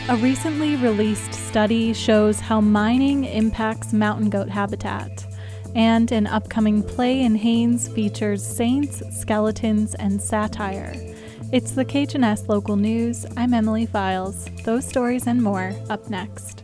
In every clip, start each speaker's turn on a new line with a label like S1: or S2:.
S1: A recently released study shows how mining impacts mountain goat habitat, and an upcoming play in Haines features saints, skeletons, and satire. It's the KHNS Local News. I'm Emily Files. Those stories and more up next.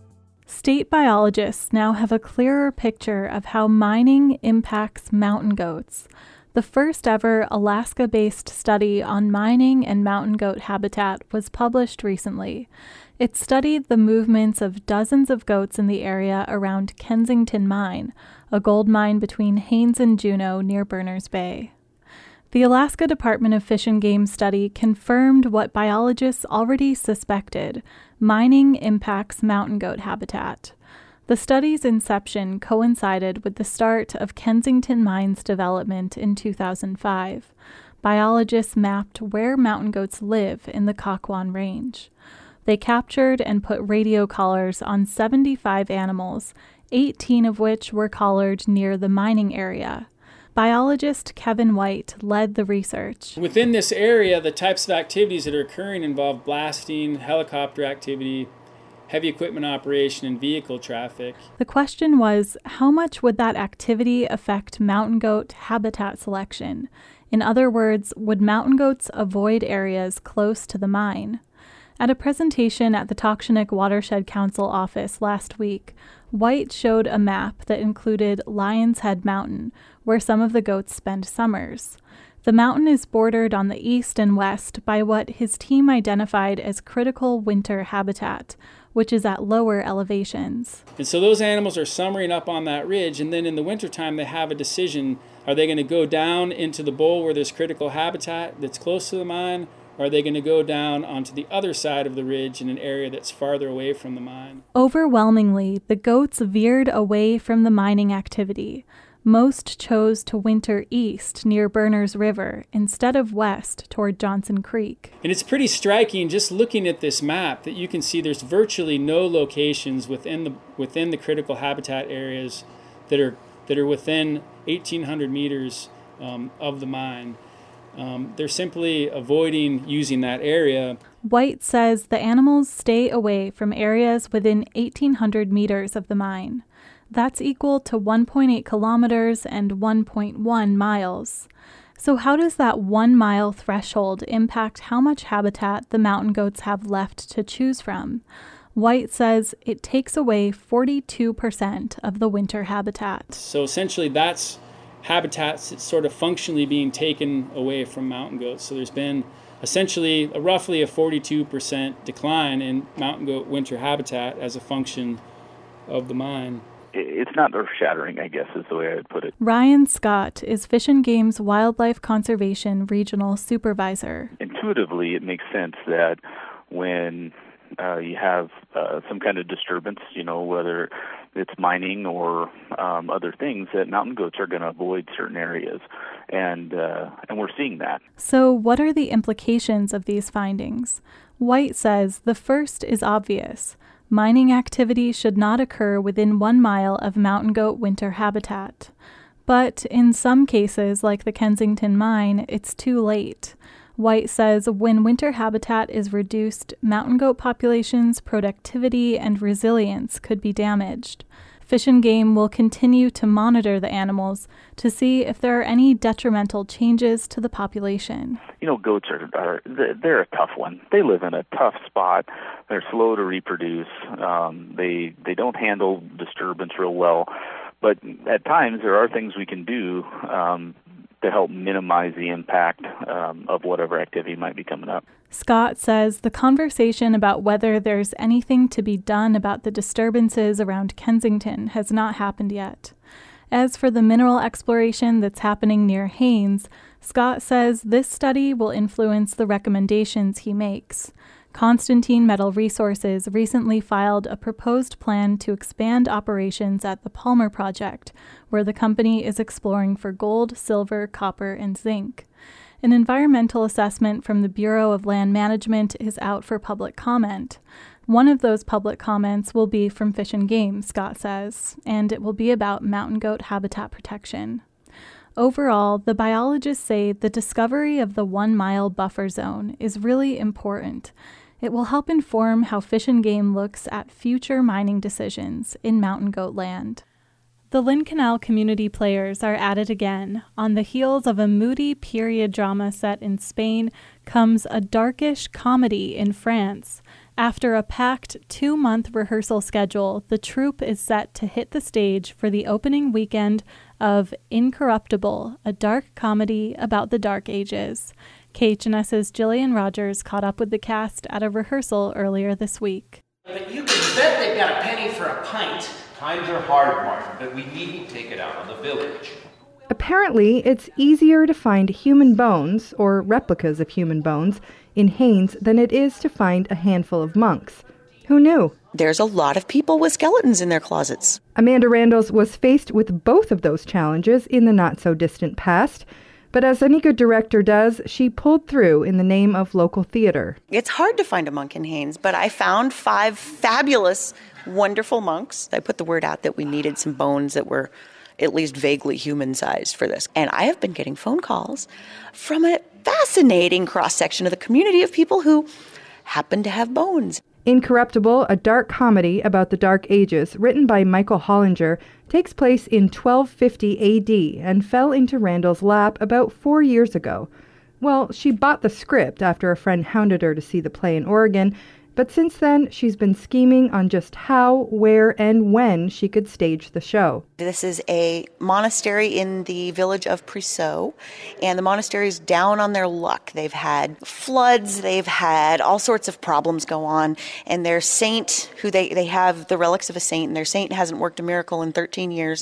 S1: State biologists now have a clearer picture of how mining impacts mountain goats. The first ever Alaska-based study on mining and mountain goat habitat was published recently. It studied the movements of dozens of goats in the area around Kensington Mine, a gold mine between Haines and Juneau near Berners Bay. The Alaska Department of Fish and Game study confirmed what biologists already suspected: mining impacts mountain goat habitat. The study's inception coincided with the start of Kensington Mine's development in 2005. Biologists mapped where mountain goats live in the Kakwan Range. They captured and put radio collars on 75 animals, 18 of which were collared near the mining area. Biologist Kevin White led the research.
S2: Within this area, the types of activities that are occurring involve blasting, helicopter activity, heavy equipment operation, and vehicle traffic.
S1: The question was, how much would that activity affect mountain goat habitat selection? In other words, would mountain goats avoid areas close to the mine? At a presentation at the Tokshnik Watershed Council office last week, White showed a map that included Lions Head Mountain, where some of the goats spend summers. The mountain is bordered on the east and west by what his team identified as critical winter habitat, which is at lower elevations.
S2: And so those animals are summering up on that ridge, and then in the wintertime they have a decision: are they going to go down into the bowl where there's critical habitat that's close to the mine, or are they going to go down onto the other side of the ridge in an area that's farther away from the mine?
S1: Overwhelmingly, the goats veered away from the mining activity. Most chose to winter east near Berners River instead of west toward Johnson Creek.
S2: And it's pretty striking just looking at this map that you can see there's virtually no locations within the critical habitat areas that are within 1,800 meters of the mine. They're simply avoiding using that area.
S1: White says the animals stay away from areas within 1,800 meters of the mine. That's equal to 1.8 kilometers and 1.1 miles. So how does that 1 mile threshold impact how much habitat the mountain goats have left to choose from? White says it takes away 42% of the winter habitat.
S2: So essentially that's habitats that's sort of functionally being taken away from mountain goats. So there's been essentially roughly a 42% decline in mountain goat winter habitat as a function of the mine.
S3: It's not earth-shattering, I guess, is the way I would put it.
S1: Ryan Scott is Fish and Game's Wildlife Conservation Regional Supervisor.
S3: Intuitively, it makes sense that when you have some kind of disturbance, whether it's mining or other things, that mountain goats are going to avoid certain areas, and we're seeing that.
S1: So what are the implications of these findings? White says the first is obvious. Mining activity should not occur within 1 mile of mountain goat winter habitat. But in some cases, like the Kensington Mine, it's too late. White says when winter habitat is reduced, mountain goat populations' productivity and resilience could be damaged. Fish and Game will continue to monitor the animals to see if there are any detrimental changes to the population.
S3: Goats they're a tough one. They live in a tough spot. They're slow to reproduce. They don't handle disturbance real well. But at times there are things we can do to help minimize the impact of whatever activity might be coming up.
S1: Scott says the conversation about whether there's anything to be done about the disturbances around Kensington has not happened yet. As for the mineral exploration that's happening near Haines, Scott says this study will influence the recommendations he makes. Constantine Metal Resources recently filed a proposed plan to expand operations at the Palmer Project, where the company is exploring for gold, silver, copper, and zinc. An environmental assessment from the Bureau of Land Management is out for public comment. One of those public comments will be from Fish and Game, Scott says, and it will be about mountain goat habitat protection. Overall, the biologists say the discovery of the 1 mile buffer zone is really important. It will help inform how Fish and Game looks at future mining decisions in Mountain Goat Land. The Lynn Canal Community Players are at it again. On the heels of a moody period drama set in Spain comes a darkish comedy in France. After a packed 2-month rehearsal schedule, the troupe is set to hit the stage for the opening weekend of Incorruptible, a dark comedy about the Dark Ages. KHNS's Jillian Rogers caught up with the cast at a rehearsal earlier this week.
S4: But you can bet they've got a penny for a pint.
S5: Times are hard, Martin, but we needn't take it out on the village.
S6: Apparently, it's easier to find human bones, or replicas of human bones, in Haines than it is to find a handful of monks. Who knew?
S7: There's a lot of people with skeletons in their closets.
S6: Amanda Randles was faced with both of those challenges in the not-so-distant past. But as any good director does, she pulled through in the name of local theater.
S7: It's hard to find a monk in Haines, but I found 5 fabulous, wonderful monks. I put the word out that we needed some bones that were at least vaguely human-sized for this. And I have been getting phone calls from a fascinating cross-section of the community of people who happen to have bones.
S6: Incorruptible, a dark comedy about the Dark Ages, written by Michael Hollinger, takes place in 1250 AD and fell into Randall's lap about 4 years ago. Well, she bought the script after a friend hounded her to see the play in Oregon, but since then she's been scheming on just how, where, and when she could stage the show.
S7: This is a monastery in the village of Priseau, and the monastery is down on their luck. They've had floods, they've had all sorts of problems go on, and their saint, who they have the relics of a saint, and their saint hasn't worked a miracle in 13 years,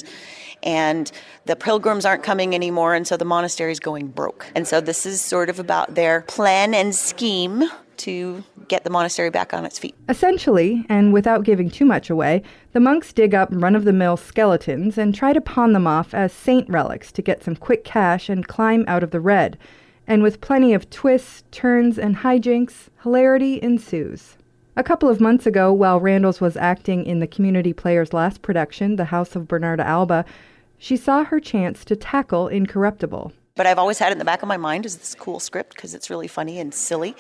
S7: and the pilgrims aren't coming anymore, and so the monastery is going broke. And so this is sort of about their plan and scheme to get the monastery back on its feet.
S6: Essentially, and without giving too much away, the monks dig up run-of-the-mill skeletons and try to pawn them off as saint relics to get some quick cash and climb out of the red. And with plenty of twists, turns, and hijinks, hilarity ensues. A couple of months ago, while Randles was acting in the Community Players' last production, The House of Bernarda Alba, she saw her chance to tackle Incorruptible.
S7: But I've always had it in the back of my mind as this cool script because it's really funny and silly.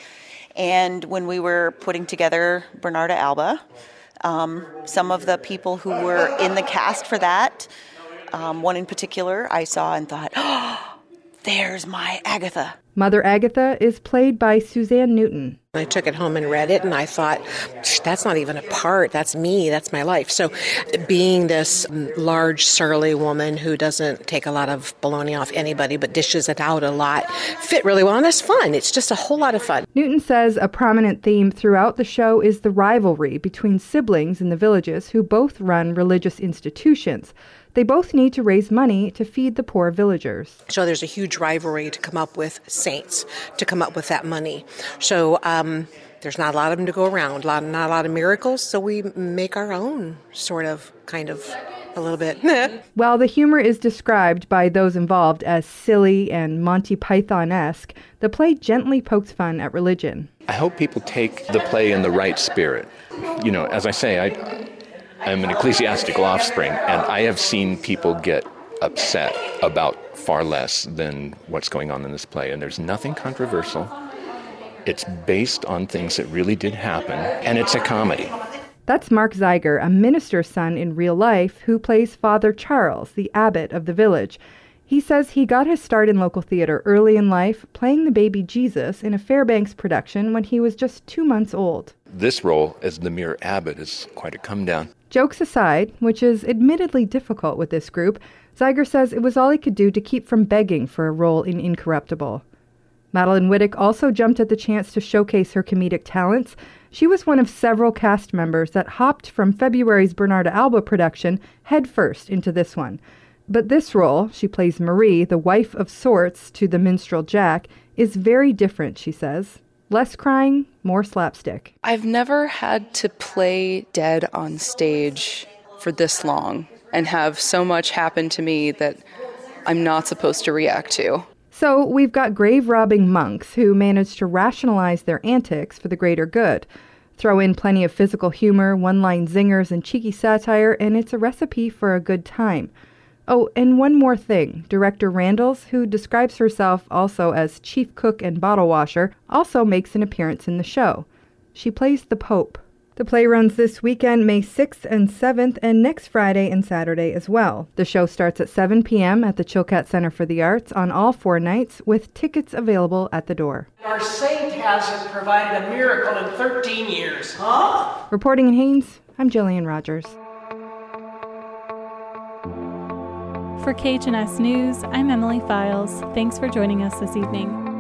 S7: And when we were putting together Bernarda Alba, some of the people who were in the cast for that, one in particular, I saw and thought, oh, there's my Agatha.
S6: Mother Agatha is played by Suzanne Newton.
S8: I took it home and read it, and I thought, that's not even a part. That's me. That's my life. So being this large, surly woman who doesn't take a lot of baloney off anybody but dishes it out a lot fit really well, and that's fun. It's just a whole lot of fun.
S6: Newton says a prominent theme throughout the show is the rivalry between siblings in the villages who both run religious institutions. They both need to raise money to feed the poor villagers.
S8: So there's a huge rivalry to come up with saints, to come up with that money. So there's not a lot of them to go around, not a lot of miracles, so we make our own sort of, kind of, a little bit.
S6: While the humor is described by those involved as silly and Monty Python-esque, the play gently pokes fun at religion.
S9: I hope people take the play in the right spirit. You know, as I say, I'm an ecclesiastical offspring, and I have seen people get upset about far less than what's going on in this play, and there's nothing controversial. It's based on things that really did happen, and it's a comedy.
S6: That's Mark Zeiger, a minister's son in real life who plays Father Charles, the abbot of the village. He says he got his start in local theater early in life, playing the baby Jesus in a Fairbanks production when he was just 2 months old.
S9: This role as the mere abbot is quite a come-down.
S6: Jokes aside, which is admittedly difficult with this group, Zeiger says it was all he could do to keep from begging for a role in Incorruptible. Madeline Wittick also jumped at the chance to showcase her comedic talents. She was one of several cast members that hopped from February's Bernarda Alba production headfirst into this one. But this role, she plays Marie, the wife of sorts to the minstrel Jack, is very different, she says. Less crying, more slapstick.
S10: I've never had to play dead on stage for this long and have so much happen to me that I'm not supposed to react to.
S6: So we've got grave-robbing monks who manage to rationalize their antics for the greater good. Throw in plenty of physical humor, one-line zingers, and cheeky satire, and it's a recipe for a good time. Oh, and one more thing. Director Randles, who describes herself also as chief cook and bottle washer, also makes an appearance in the show. She plays the Pope. The play runs this weekend, May 6th and 7th, and next Friday and Saturday as well. The show starts at 7 p.m. at the Chilkat Center for the Arts on all 4 nights, with tickets available at the door.
S4: Our saint hasn't provided a miracle in 13 years, huh?
S6: Reporting in Haines, I'm Jillian Rogers.
S1: For KHNS News, I'm Emily Files. Thanks for joining us this evening.